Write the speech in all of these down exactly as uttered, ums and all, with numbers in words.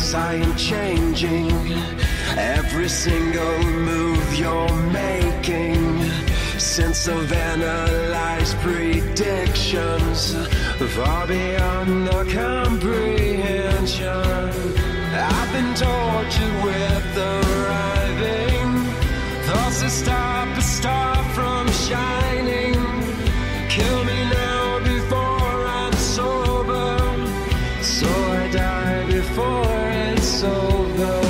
face I am changing. Every single move you're making, sense of analyzed predictions, far beyond the comprehension. I've been tortured with arriving thoughts that stop a star from shining. Kill me now before I'm sober, so I die before it's over.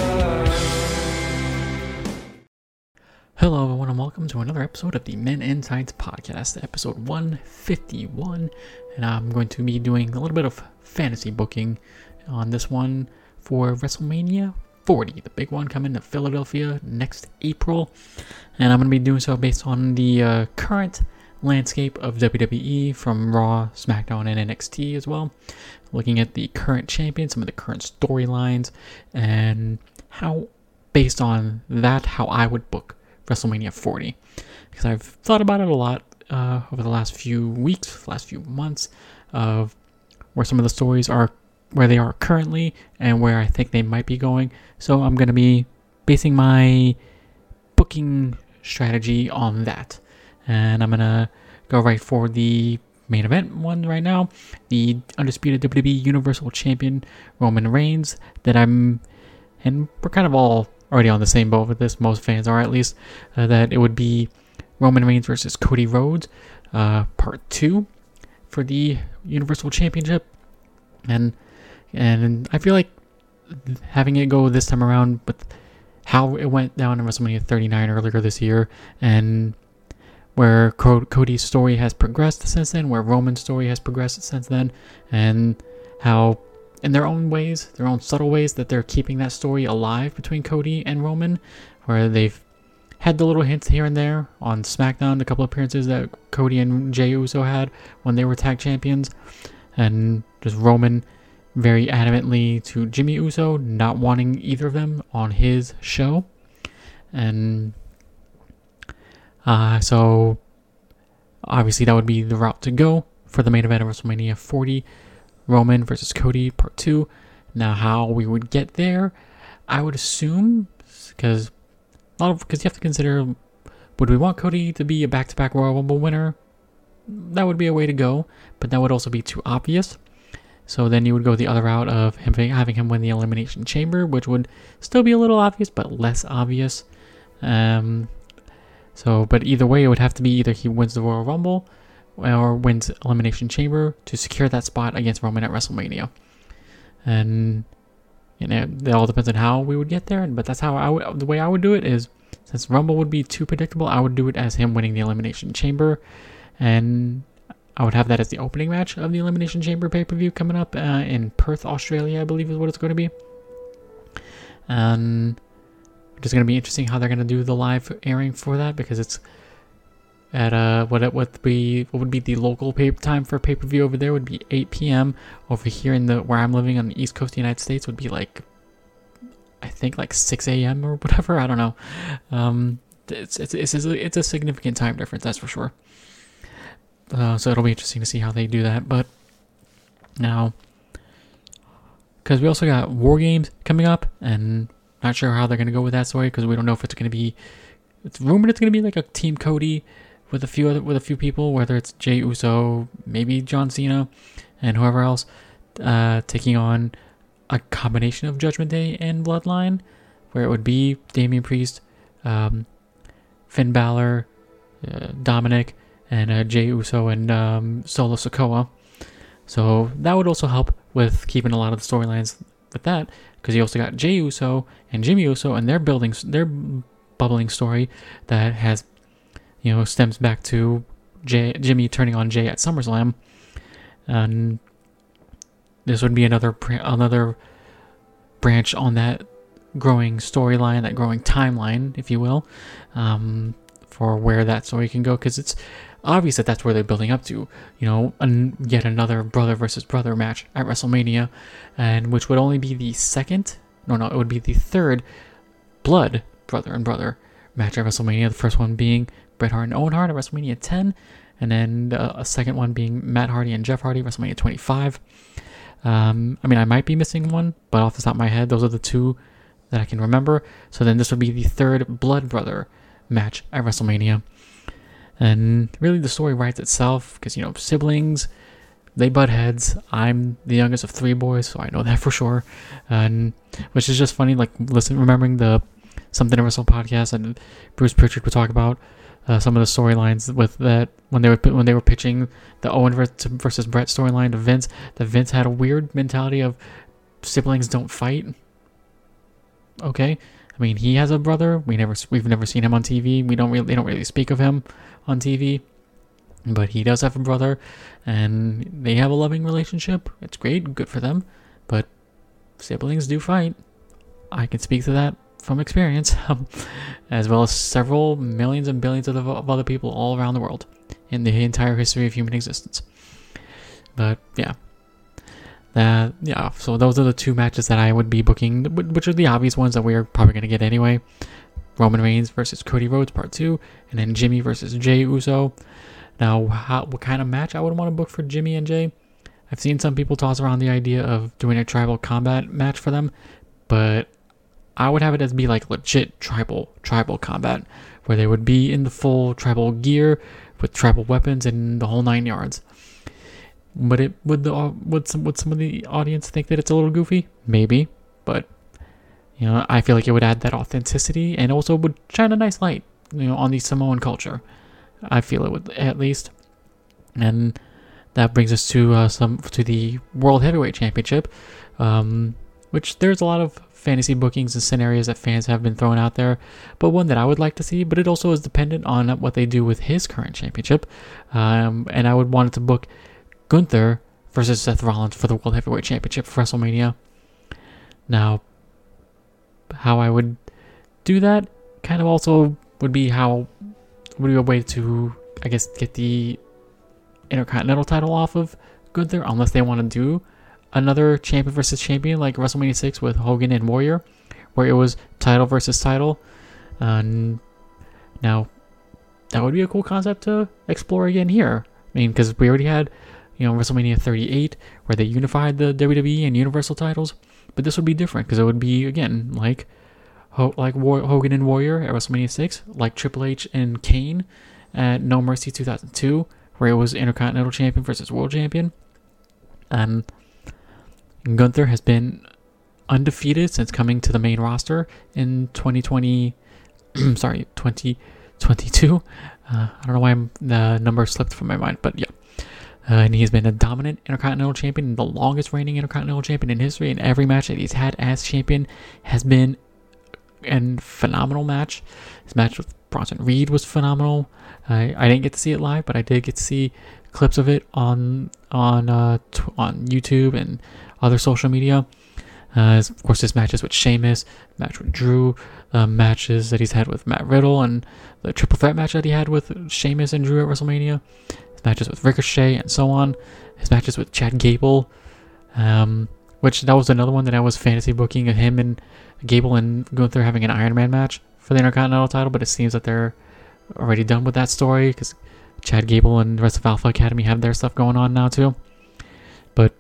Hello everyone and welcome to another episode of the Men and Science Podcast, episode one fifty-one, and I'm going to be doing a little bit of fantasy booking on this one for WrestleMania forty, the big one coming to Philadelphia next April, and I'm going to be doing so based on the uh, current landscape of W W E from Raw, SmackDown, and N X T as well, looking at the current champions, some of the current storylines, and how, based on that, how I would book WrestleMania forty, because I've thought about it a lot uh, over the last few weeks, last few months, of where some of the stories are, where they are currently, and where I think they might be going. So I'm going to be basing my booking strategy on that, and I'm going to go right for the main event one right now, the undisputed W W E Universal Champion Roman Reigns. That I'm, and we're kind of all already on the same boat with this, most fans are at least, uh, that it would be Roman Reigns versus Cody Rhodes, uh, part two for the Universal Championship. And and I feel like having it go this time around with how it went down in WrestleMania thirty-nine earlier this year, and where Co- Cody's story has progressed since then, where Roman's story has progressed since then, and how in their own ways, their own subtle ways, that they're keeping that story alive between Cody and Roman, where they've had the little hints here and there on SmackDown, a couple of appearances that Cody and Jey Uso had when they were tag champions, and just Roman very adamantly to Jimmy Uso, not wanting either of them on his show. And uh, so obviously that would be the route to go for the main event of WrestleMania forty, Roman versus Cody, part two. Now, how we would get there, I would assume, because a lot of because you have to consider, would we want Cody to be a back-to-back Royal Rumble winner? That would be a way to go, but that would also be too obvious. So then you would go the other route of him having him win the Elimination Chamber, which would still be a little obvious, but less obvious. Um, so, but either way, it would have to be either he wins the Royal Rumble or wins Elimination Chamber to secure that spot against Roman at WrestleMania. And you know, it all depends on how we would get there. But that's how I would, the way I would do it is, since Rumble would be too predictable, I would do it as him winning the Elimination Chamber, and I would have that as the opening match of the Elimination Chamber pay-per-view coming up uh, in Perth, Australia, I believe is what it's going to be. And it's going to be interesting how they're going to do the live airing for that, because it's at uh what it would be what would be the local pay time for pay-per-view over there would be eight p.m. Over here in the where I'm living on the East Coast of the United States would be like, I think like six a.m. or whatever. I don't know. Um, it's it's it's a, it's a significant time difference, that's for sure. Uh, so it'll be interesting to see how they do that. But now, because we also got War Games coming up, and not sure how they're going to go with that story, because we don't know if it's going to be, it's rumored it's going to be like a Team Cody with a few other, with a few people, whether it's Jey Uso, maybe John Cena, and whoever else, uh, taking on a combination of Judgment Day and Bloodline, where it would be Damian Priest, um, Finn Balor, uh, Dominic, and uh, Jey Uso and um, Solo Sikoa. So that would also help with keeping a lot of the storylines with that, because you also got Jey Uso and Jimmy Uso and their building, their bubbling story that has, you know, stems back to Jay, Jimmy turning on Jey at SummerSlam, and this would be another another branch on that growing storyline, that growing timeline, if you will, um, for where that story can go, because it's obvious that that's where they're building up to, you know, an, yet another brother versus brother match at WrestleMania, and which would only be the second, no, no, it would be the third blood brother and brother match at WrestleMania. The first one being Bret Hart and Owen Hart at WrestleMania ten, and then uh, a second one being Matt Hardy and Jeff Hardy at WrestleMania twenty-five. Um, I mean, I might be missing one, but off the top of my head, those are the two that I can remember. So then this would be the third Blood Brother match at WrestleMania. And really the story writes itself because, you know, siblings, they butt heads. I'm the youngest of three boys, so I know that for sure. And which is just funny, like, listen, remembering the Something to Wrestle podcast, and Bruce Pritchard would talk about uh, some of the storylines with that when they were when they were pitching the Owen versus Brett storyline to Vince. That Vince had a weird mentality of siblings don't fight. Okay, I mean, he has a brother. We never we've never seen him on T V. We don't really they don't really speak of him on T V, but he does have a brother, and they have a loving relationship. It's great, good for them. But siblings do fight. I can speak to that from experience, as well as several millions and billions of, of other people all around the world in the entire history of human existence. But yeah, that yeah. So those are the two matches that I would be booking, which are the obvious ones that we're probably going to get anyway. Roman Reigns versus Cody Rhodes, part two, and then Jimmy versus Jey Uso. Now, how, what kind of match I would want to book for Jimmy and Jey? I've seen some people toss around the idea of doing a tribal combat match for them, but I would have it as be like legit tribal tribal combat, where they would be in the full tribal gear with tribal weapons and the whole nine yards. But it would the would some would some of the audience think that it's a little goofy? Maybe, but you know, I feel like it would add that authenticity and also would shine a nice light, you know, on the Samoan culture. I feel it would, at least. And that brings us to uh, some to the World Heavyweight Championship, um, which there's a lot of fantasy bookings and scenarios that fans have been throwing out there, but one that I would like to see, but it also is dependent on what they do with his current championship. Um, and I would want it to book Gunther versus Seth Rollins for the World Heavyweight Championship for WrestleMania. Now, how I would do that kind of also would be how would be a way to, I guess, get the Intercontinental title off of Gunther, unless they want to do another champion versus champion like WrestleMania six with Hogan and Warrior, where it was title versus title. Um, now, that would be a cool concept to explore again here. I mean, because we already had, you know, WrestleMania thirty-eight, where they unified the W W E and Universal titles, but this would be different, because it would be, again, like Ho- like War- Hogan and Warrior at WrestleMania six, like Triple H and Kane at No Mercy two thousand two, where it was Intercontinental Champion versus World Champion. And Gunther has been undefeated since coming to the main roster in twenty twenty, sorry, twenty twenty-two. Uh, I don't know why I'm, the number slipped from my mind, but yeah. Uh, and he's been a dominant Intercontinental Champion, the longest reigning Intercontinental Champion in history, and every match that he's had as champion has been a phenomenal match. His match with Bronson Reed was phenomenal. I, I didn't get to see it live, but I did get to see clips of it on on uh, t- on YouTube and other social media. Uh, of course, his matches with Sheamus, match with Drew, uh, matches that he's had with Matt Riddle, and the triple threat match that he had with Sheamus and Drew at WrestleMania. His matches with Ricochet and so on. His matches with Chad Gable, um, which that was another one that I was fantasy booking of him and Gable and Gunther having an Iron Man match for the Intercontinental title, but it seems that they're already done with that story because Chad Gable and the rest of Alpha Academy have their stuff going on now too. But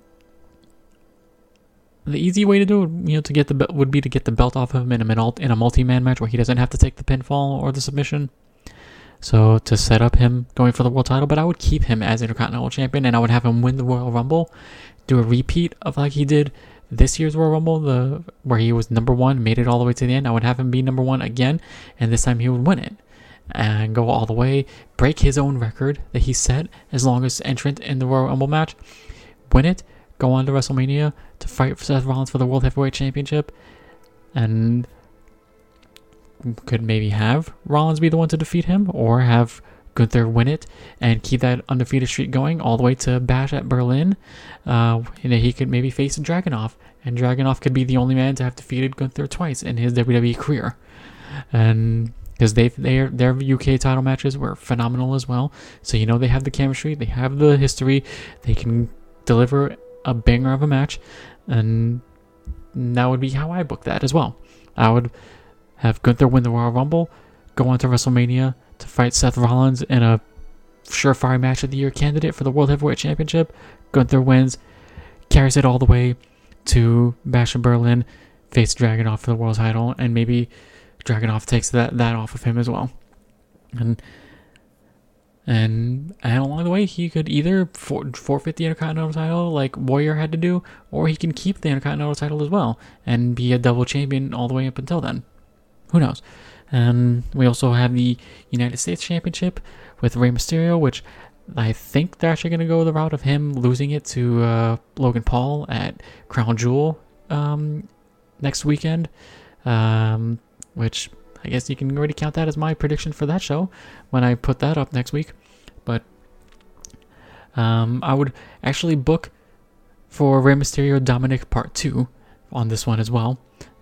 the easy way to do it, you know, to get the belt would be to get the belt off of him in a in a multi-man match where he doesn't have to take the pinfall or the submission. So to set up him going for the world title, but I would keep him as Intercontinental Champion, and I would have him win the Royal Rumble, do a repeat of like he did this year's Royal Rumble, the where he was number one, made it all the way to the end. I would have him be number one again, and this time he would win it and go all the way, break his own record that he set as longest entrant in the Royal Rumble match, win it, go on to WrestleMania to fight for Seth Rollins for the World Heavyweight Championship, and could maybe have Rollins be the one to defeat him, or have Gunther win it and keep that undefeated streak going all the way to Bash at Berlin. Uh, and he could maybe face Dragunov, and Dragunov could be the only man to have defeated Gunther twice in his W W E career. And because they their their U K title matches were phenomenal as well, so you know they have the chemistry, they have the history, they can deliver a banger of a match, and that would be how I book that as well. I would have Gunther win the Royal Rumble, go on to WrestleMania to fight Seth Rollins in a surefire match of the year candidate for the World Heavyweight Championship. Gunther wins, carries it all the way to Bash in Berlin, face Dragunov for the world title, and maybe Dragunov takes that, that off of him as well. And and and along the way, he could either for, forfeit the Intercontinental title like Warrior had to do, or he can keep the Intercontinental title as well and be a double champion all the way up until then. Who knows? And we also have the United States Championship with Rey Mysterio, which I think they're actually going to go the route of him losing it to uh, Logan Paul at Crown Jewel um, next weekend, um, which I guess you can already count that as my prediction for that show when I put that up next week. But um, I would actually book for Rey Mysterio Dominic Part two on this one as well,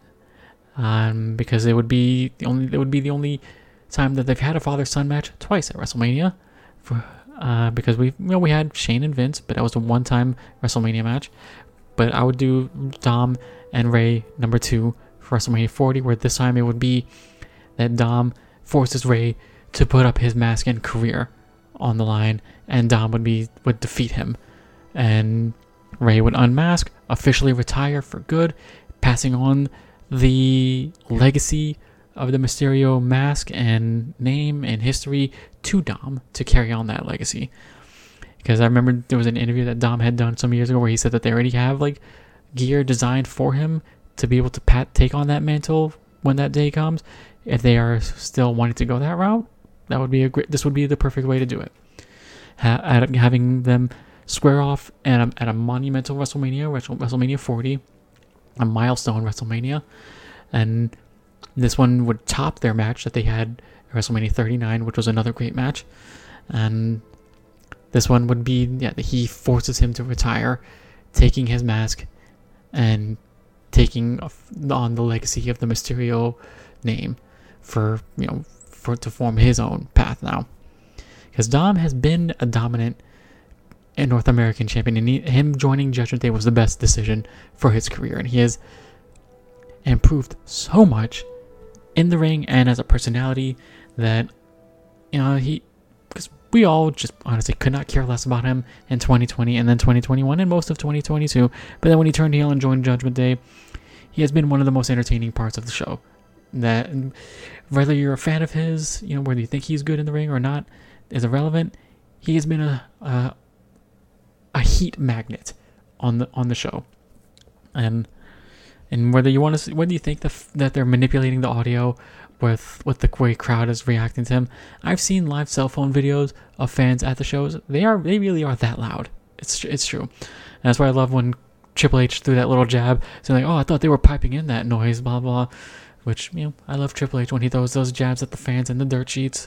um, because it would be the only it would be the only time that they've had a father-son match twice at WrestleMania. For uh, because we you know we had Shane and Vince, but that was a one-time WrestleMania match. But I would do Dom and Rey number two for WrestleMania forty, where this time it would be that Dom forces Rey to put up his mask and career on the line, and Dom would be would defeat him, and Rey would unmask, officially retire for good, passing on the legacy of the Mysterio mask and name and history to Dom to carry on that legacy. Because I remember there was an interview that Dom had done some years ago where he said that they already have like gear designed for him to be able to pat take on that mantle when that day comes. If they are still wanting to go that route, that would be a great. This would be the perfect way to do it. Ha- having them square off at a, at a monumental WrestleMania, WrestleMania forty, a milestone WrestleMania, and this one would top their match that they had at WrestleMania thirty-nine, which was another great match. And this one would be yeah, he forces him to retire, taking his mask and taking on the legacy of the Mysterio name for, you know, for to form his own path now. Because Dom has been a dominant and North American champion, and he, him joining Judgment Day was the best decision for his career, and he has improved so much in the ring and as a personality that, you know, he, because we all just honestly could not care less about him in twenty twenty and then twenty twenty-one and most of twenty twenty-two, but then when he turned heel and joined Judgment Day, he has been one of the most entertaining parts of the show. That whether you're a fan of his, you know, whether you think he's good in the ring or not is irrelevant. He has been a a, a heat magnet on the on the show, and and whether you want to see, whether you think that that they're manipulating the audio with with the way crowd is reacting to him, I've seen live cell phone videos of fans at the shows. They are they really are that loud. It's it's true, and that's why I love when Triple H threw that little jab, saying like, "Oh, I thought they were piping in that noise," blah blah. Which, you know, I love Triple H when he throws those jabs at the fans in the dirt sheets.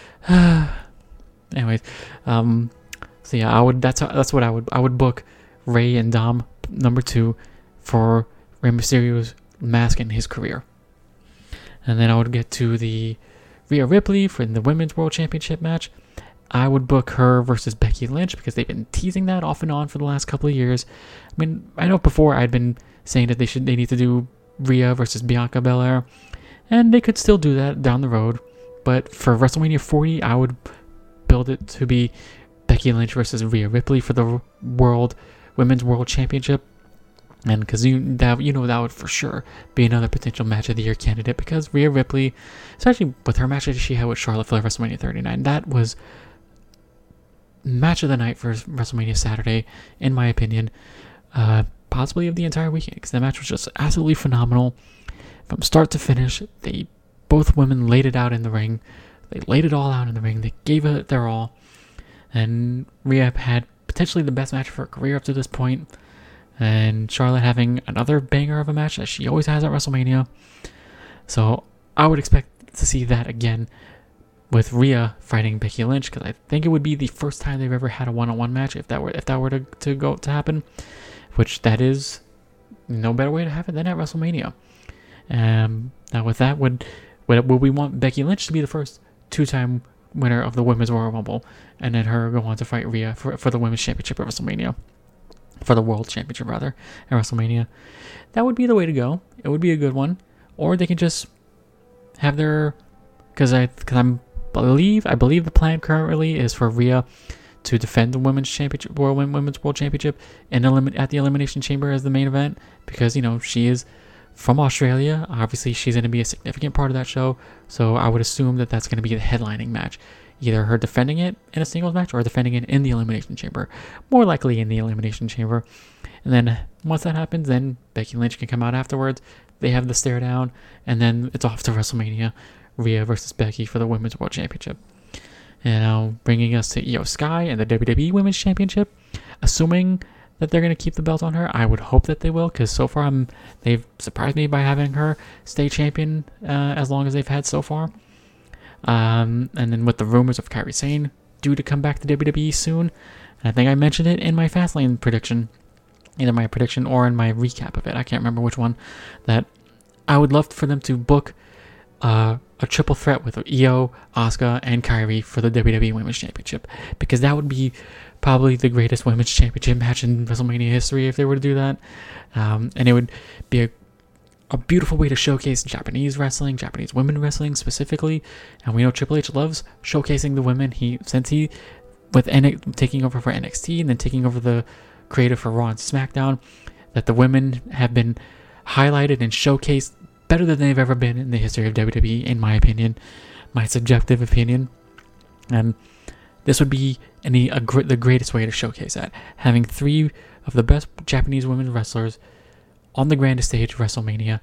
Anyways, um, so yeah, I would. That's that's what I would. I would book Rey and Dom number two for Rey Mysterio's mask and his career, and then I would get to the Rhea Ripley for the Women's World Championship match. I would book her versus Becky Lynch because they've been teasing that off and on for the last couple of years. I mean, I know before I'd been saying that they should they need to do Rhea versus Bianca Belair, and they could still do that down the road, but for WrestleMania forty, I would build it to be Becky Lynch versus Rhea Ripley for the World Women's World Championship, and because you that you know that would for sure be another potential match of the year candidate, because Rhea Ripley, especially with her match that she had with Charlotte for WrestleMania thirty-nine, that was match of the night for WrestleMania Saturday, in my opinion. Uh, possibly of the entire weekend, because the match was just absolutely phenomenal from start to finish. They both women laid it out in the ring. They laid it all out in the ring. They gave it their all, and Rhea had potentially the best match of her career up to this point, and Charlotte having another banger of a match that she always has at WrestleMania. So I would expect to see that again with Rhea fighting Becky Lynch, because I think it would be the first time they've ever had a one-on-one match if that were if that were to, to go to happen. Which that is no better way to have it than at WrestleMania. Um, now with that, would, would would we want Becky Lynch to be the first two-time winner of the Women's Royal Rumble, and then her go on to fight Rhea for, for the Women's Championship at WrestleMania, for the World Championship rather, at WrestleMania? That would be the way to go. It would be a good one. Or they can just have their, because I because I'm believe I believe the plan currently is for Rhea to defend the women's championship, World Women's World Championship, in elim- at the Elimination Chamber as the main event, because you know she is from Australia. Obviously, she's going to be a significant part of that show, so I would assume that that's going to be the headlining match, either her defending it in a singles match or defending it in the Elimination Chamber. More likely in the Elimination Chamber. And then once that happens, then Becky Lynch can come out afterwards. They have the stare down, and then it's off to WrestleMania, Rhea versus Becky for the Women's World Championship. And now bringing us to Io Sky and the W W E Women's Championship. Assuming that they're going to keep the belt on her, I would hope that they will, because so far I'm, they've surprised me by having her stay champion uh, as long as they've had so far. Um, and then with the rumors of Kairi Sane due to come back to W W E soon, and I think I mentioned it in my Fastlane prediction, either my prediction or in my recap of it, I can't remember which one, that I would love for them to book uh, a triple threat with Io, Asuka, and Kairi for the W W E Women's Championship, because that would be probably the greatest Women's Championship match in WrestleMania history if they were to do that. Um, and it would be a, a beautiful way to showcase Japanese wrestling, Japanese women wrestling specifically. And we know Triple H loves showcasing the women. He since he with N- taking over for N X T and then taking over the creative for Raw and SmackDown, that the women have been highlighted and showcased better than they've ever been in the history of W W E, in my opinion, my subjective opinion. And this would be any a gr- the greatest way to showcase that, having three of the best Japanese women wrestlers on the grandest stage of WrestleMania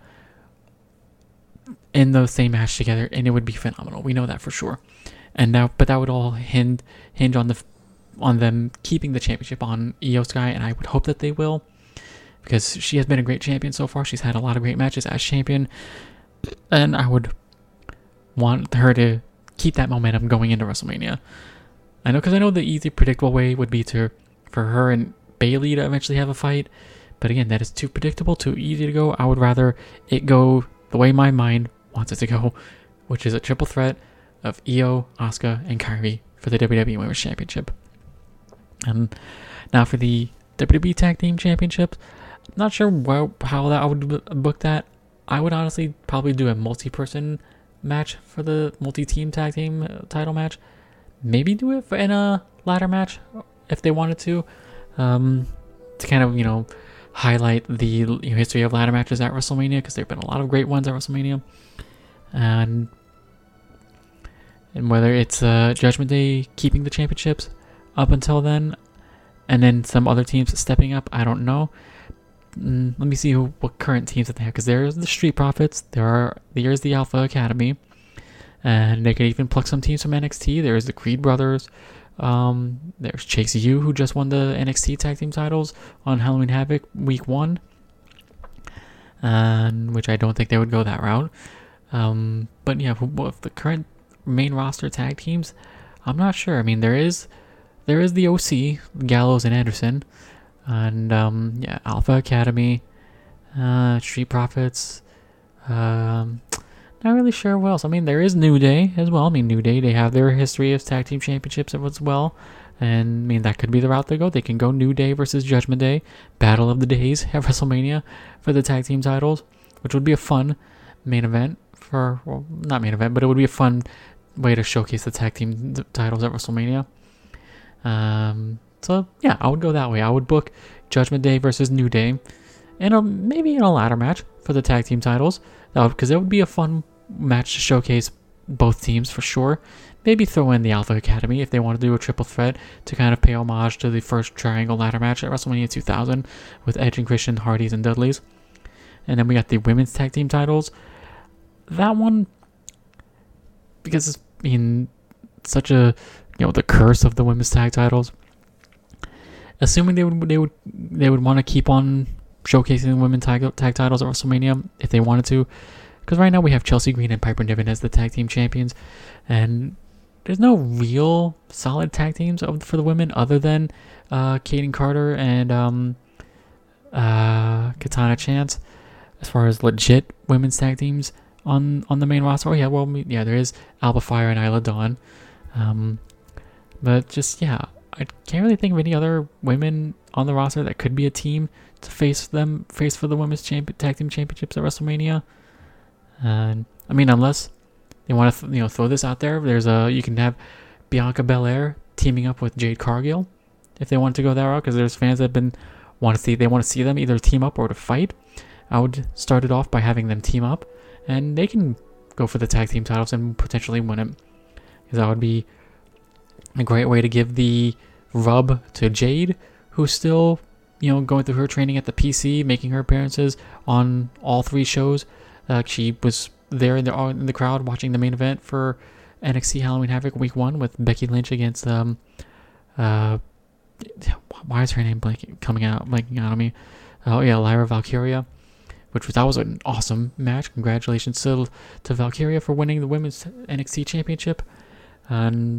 in the same match together, and it would be phenomenal. We know that for sure. And now, but that would all hinge hinge on the on them keeping the championship on Io Sky, and I would hope that they will, because she has been a great champion so far. She's had a lot of great matches as champion, and I would want her to keep that momentum going into WrestleMania. I know, because I know the easy, predictable way would be to for her and Bayley to eventually have a fight, but again, that is too predictable, too easy to go. I would rather it go the way my mind wants it to go, which is a triple threat of Io, Asuka, and Kairi for the W W E Women's Championship. And now for the W W E Tag Team Championships, I'm not sure where, how that I would book that. I would honestly probably do a multi-person match for the multi-team tag team title match. Maybe do it in a ladder match if they wanted to, um, to kind of, you know, highlight the you know, history of ladder matches at WrestleMania, because there have been a lot of great ones at WrestleMania. And and whether it's uh, Judgment Day keeping the championships up until then, and then some other teams stepping up, I don't know. Mm, let me see who, what current teams that they have, because there's the Street Profits, there are there's the Alpha Academy, and they could even pluck some teams from N X T. There's the Creed Brothers, um, there's Chase U, who just won the N X T tag team titles on Halloween Havoc week one, and which I don't think they would go that route. Um, but yeah, with the current main roster tag teams, I'm not sure. I mean, there is there is the O C, Gallows and Anderson, and um, yeah, Alpha Academy, uh, Street Profits. Um, not really sure what else. I mean, there is New Day as well. I mean, New Day, they have their history of tag team championships as well, and I mean that could be the route they go. They can go New Day versus Judgment Day, Battle of the Days at WrestleMania for the tag team titles, which would be a fun main event for, well, not main event, but it would be a fun way to showcase the tag team titles at WrestleMania. Um, so yeah, I would go that way. I would book Judgment Day versus New Day, and a, maybe in a ladder match for the tag team titles, because it would be a fun match to showcase both teams for sure. Maybe throw in the Alpha Academy if they want to do a triple threat to kind of pay homage to the first triangle ladder match at WrestleMania two thousand with Edge and Christian, Hardys and Dudleys. And then we got the women's tag team titles. That one, because it's been such a, you know, the curse of the women's tag titles. Assuming they would they would they would want to keep on showcasing the women's tag tag titles at WrestleMania if they wanted to, because right now we have Chelsea Green and Piper Niven as the tag team champions, and there's no real solid tag teams for the women other than uh, Kaden Carter and um, uh, Katana Chance as far as legit women's tag teams on on the main roster. Oh yeah, well yeah, there is Alba Fire and Isla Dawn, um, but just yeah, I can't really think of any other women on the roster that could be a team to face them face for the women's champ- tag team championships at WrestleMania. And I mean, unless they want to th- you know throw this out there, there's a you can have Bianca Belair teaming up with Jade Cargill if they want to go that route, because there's fans that have been want to see they want to see them either team up or to fight. I would start it off by having them team up, and they can go for the tag team titles and potentially win it, because that would be a great way to give the rub to Jade, who's still, you know, going through her training at the P C, making her appearances on all three shows. Uh, she was there in the in the crowd watching the main event for N X T Halloween Havoc Week One with Becky Lynch against um uh why is her name blanking coming out blanking out on me? Oh yeah, Lyra Valkyria, which was that was an awesome match. Congratulations to to Valkyria for winning the women's N X T Championship, and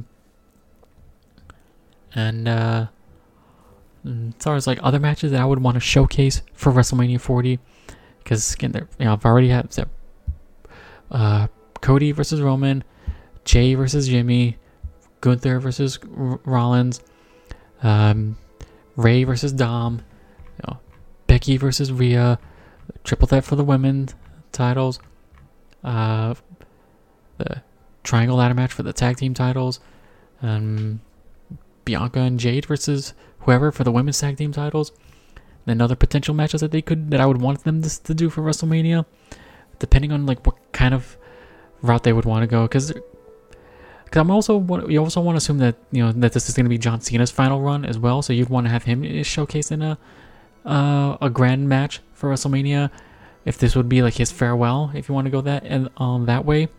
and uh, as far as like other matches that I would want to showcase for WrestleMania forty, because again, you know, I've already had uh, Cody versus Roman, Jay versus Jimmy, Gunther versus R- Rollins, um, Ray versus Dom, you know, Becky versus Rhea, triple threat for the women's titles, uh, the triangle ladder match for the tag team titles, um, Bianca and Jade versus whoever for the women's tag team titles, and other potential matches that they could that I would want them to, to do for WrestleMania, depending on like what kind of route they would want to go. Because Because I'm also you also want to assume that you know that this is going to be John Cena's final run as well, so you'd want to have him showcased in a uh, a grand match for WrestleMania. If this would be like his farewell, if you want to go that and um that way.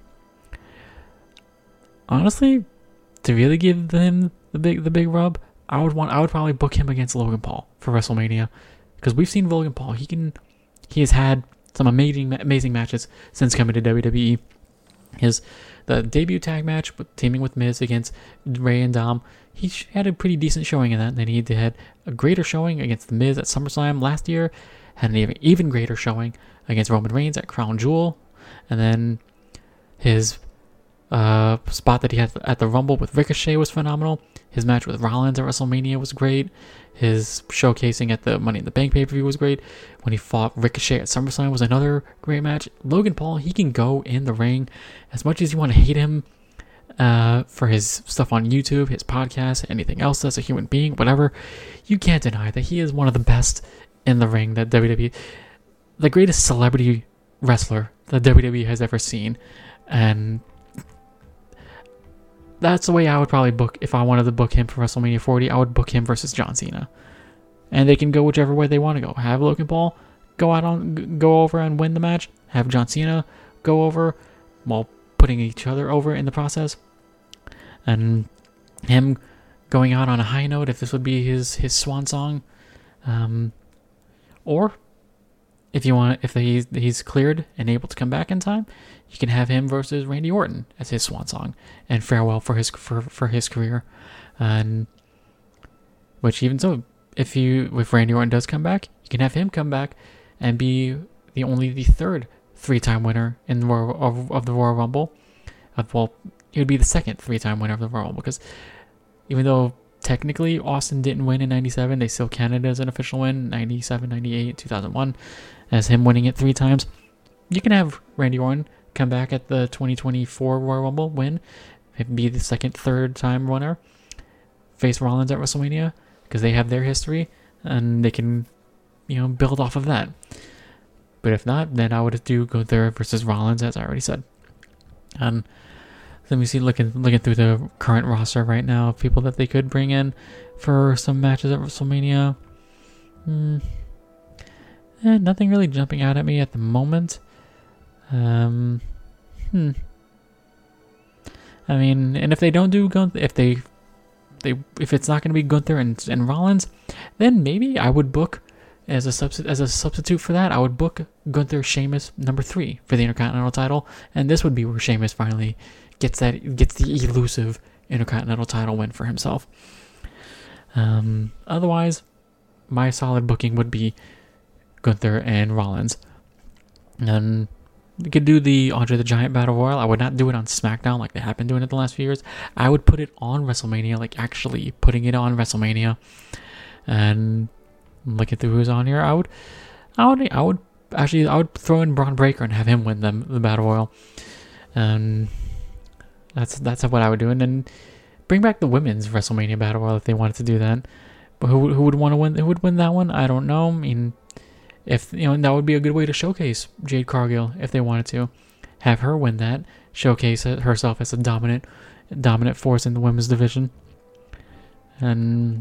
Honestly, to really give him the big the big rub, I would want I would probably book him against Logan Paul for WrestleMania, because we've seen Logan Paul. He can he has had some amazing amazing matches since coming to W W E. His the debut tag match with teaming with Miz against Ray and Dom, he had a pretty decent showing in that. And then he had a greater showing against the Miz at SummerSlam last year, had an even, even greater showing against Roman Reigns at Crown Jewel, and then his uh, spot that he had at the Rumble with Ricochet was phenomenal. His match with Rollins at WrestleMania was great. His showcasing at the Money in the Bank pay-per-view was great. When he fought Ricochet at SummerSlam was another great match. Logan Paul, he can go in the ring. As much as you want to hate him uh, for his stuff on YouTube, his podcast, anything else as a human being, whatever, you can't deny that he is one of the best in the ring that W W E, the greatest celebrity wrestler that W W E has ever seen. And that's the way I would probably book, if I wanted to book him for WrestleMania forty, I would book him versus John Cena. And they can go whichever way they want to go. Have Logan Paul go out on, go over and win the match. Have John Cena go over while putting each other over in the process. And him going out on a high note, if this would be his, his swan song. Um, or if you want, if he's, he's cleared and able to come back in time, you can have him versus Randy Orton as his swan song and farewell for his for, for his career. And which even so, if you if Randy Orton does come back, you can have him come back and be the only the third three-time winner in the Royal, of, of the Royal Rumble. Uh, well, he would be the second three-time winner of the Royal Rumble, because even though technically Austin didn't win in ninety-seven, they still counted it as an official win, ninety-seven, ninety-eight, two thousand one, as him winning it three times. You can have Randy Orton come back at the twenty twenty-four Royal Rumble, win, be the second, third time winner, face Rollins at WrestleMania, because they have their history, and they can, you know, build off of that. But if not, then I would do Gunther versus Rollins, as I already said. And let me see, looking looking through the current roster right now of people that they could bring in for some matches at WrestleMania. Hmm. Eh, nothing really jumping out at me at the moment. Um, hmm. I mean, and if they don't do Gunther, if they, they, if it's not going to be Gunther and, and Rollins, then maybe I would book as a substitute as a substitute for that. I would book Gunther Sheamus number three for the Intercontinental title, and this would be where Sheamus finally gets that gets the elusive Intercontinental title win for himself. Um, otherwise, my solid booking would be Gunther and Rollins, and we could do the Andre the Giant Battle Royal. I would not do it on SmackDown like they have been doing it the last few years. I would put it on WrestleMania, like actually putting it on WrestleMania. And looking through who's on here, I would, I would, I would actually, I would throw in Braun Breaker and have him win them the Battle Royal. And that's that's what I would do. And then bring back the women's WrestleMania Battle Royal if they wanted to do that. But who who would want to win? Who would win that one? I don't know. I mean, if you know, that would be a good way to showcase Jade Cargill if they wanted to have her win that, showcase herself as a dominant, dominant force in the women's division. And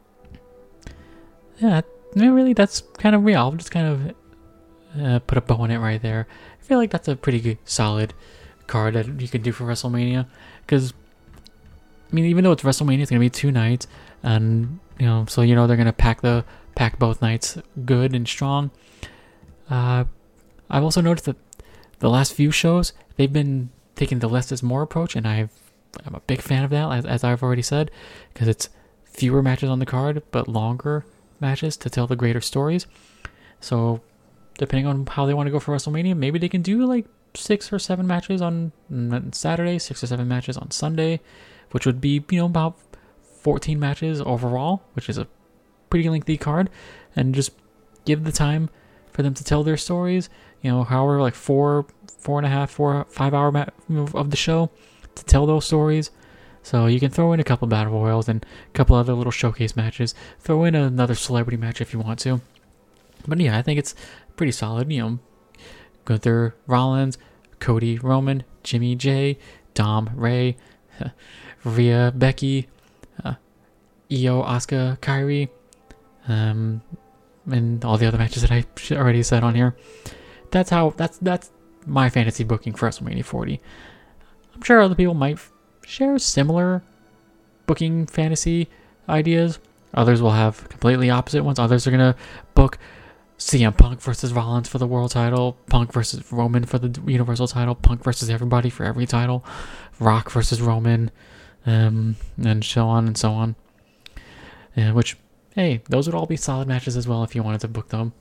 yeah, I mean, really, that's kind of real. I'll just kind of uh, put a bow on it right there. I feel like that's a pretty good, solid card that you could do for WrestleMania. Because, I mean, even though it's WrestleMania, it's gonna be two nights, and you know, so you know they're gonna pack the pack both nights good and strong. Uh, I've also noticed that the last few shows they've been taking the less is more approach, and I've I'm a big fan of that, as, as I've already said, because it's fewer matches on the card but longer matches to tell the greater stories. So depending on how they want to go for WrestleMania, maybe they can do like six or seven matches on Saturday, six or seven matches on Sunday, which would be, you know, about fourteen matches overall, which is a pretty lengthy card, and just give the time for them to tell their stories, you know, however, like four, four and a half, four, five hour mat of the show to tell those stories. So you can throw in a couple battle royals and a couple other little showcase matches. Throw in another celebrity match if you want to. But yeah, I think it's pretty solid. You know, Gunther, Rollins, Cody, Roman, Jimmy J, Dom, Ray, Rhea, Becky, uh, Io, Asuka, Kairi, um, and all the other matches that I already said on here. That's how. That's that's my fantasy booking for WrestleMania forty. I'm sure other people might share similar booking fantasy ideas. Others will have completely opposite ones. Others are gonna book C M Punk versus Rollins for the world title, Punk versus Roman for the Universal title, Punk versus everybody for every title, Rock versus Roman, um, and so on and so on. Yeah, which, hey, those would all be solid matches as well if you wanted to book them.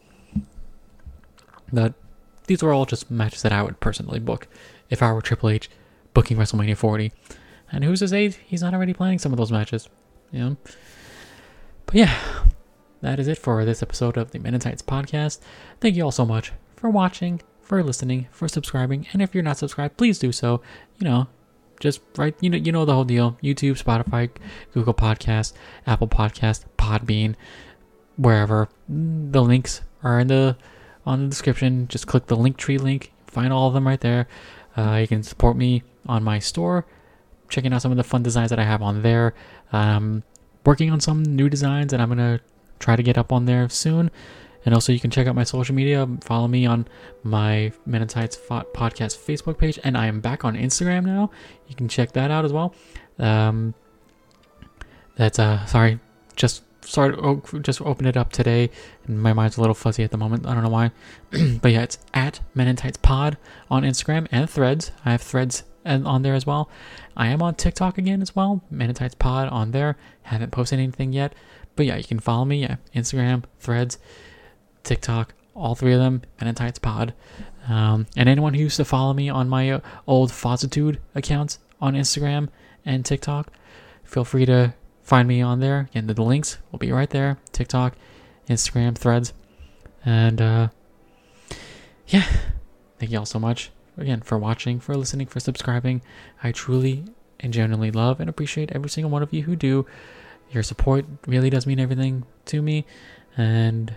But these were all just matches that I would personally book if I were Triple H booking WrestleMania forty. And who's to say he's not already planning some of those matches, you know? But yeah, that is it for this episode of the Men in Tights podcast. Thank you all so much for watching, for listening, for subscribing. And if you're not subscribed, please do so. You know, just right, you know, you know the whole deal. YouTube, Spotify, Google Podcasts, Apple Podcasts, Podbean, wherever. The links are in the on the description. Just click the Linktree link. Find all of them right there. Uh, you can support me on my store, checking out some of the fun designs that I have on there. Um, working on some new designs that I'm going to try to get up on there soon. And also you can check out my social media. Follow me on my Men in Tights podcast Facebook page. And I am back on Instagram now. You can check that out as well. Um, that's, uh, sorry, just started, oh, just opened it up today. And my mind's a little fuzzy at the moment. I don't know why. But yeah, it's at Men in Tights Pod on Instagram and Threads. I have Threads and on there as well. I am on TikTok again as well. Men in Tights Pod on there. Haven't posted anything yet. But yeah, you can follow me. Yeah, Instagram, Threads, TikTok, all three of them, Men in Tights Pod. Um, and anyone who used to follow me on my uh, old Fozzitude accounts on Instagram and TikTok, feel free to find me on there. Again, the links will be right there. TikTok, Instagram, Threads. And uh, yeah, thank you all so much again for watching, for listening, for subscribing. I truly and genuinely love and appreciate every single one of you who do. Your support really does mean everything to me, and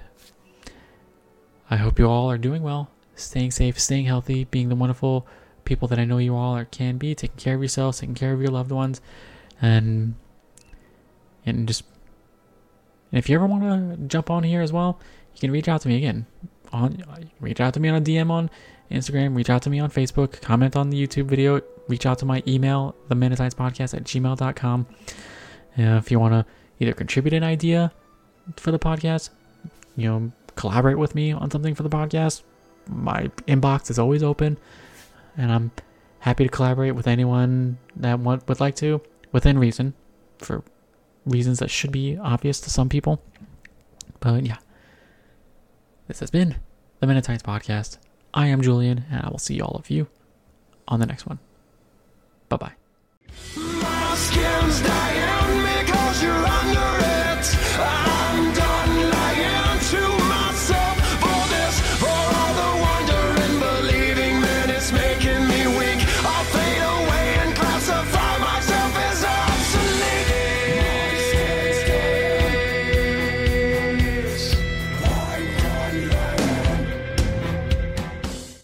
I hope you all are doing well, staying safe, staying healthy, being the wonderful people that I know you all are, can be, taking care of yourselves, taking care of your loved ones, and and just and if you ever want to jump on here as well, you can reach out to me again. On reach out to me on a D M on Instagram, reach out to me on Facebook, comment on the YouTube video, reach out to my email, the Men in Tights podcast at gmail dot com. Uh, if you want to either contribute an idea for the podcast, you know, collaborate with me on something for the podcast, my inbox is always open, and I'm happy to collaborate with anyone that want, would like to, within reason, for reasons that should be obvious to some people. But yeah, this has been the Men in Tights podcast. I am Julian, and I will see all of you on the next one. Bye-bye.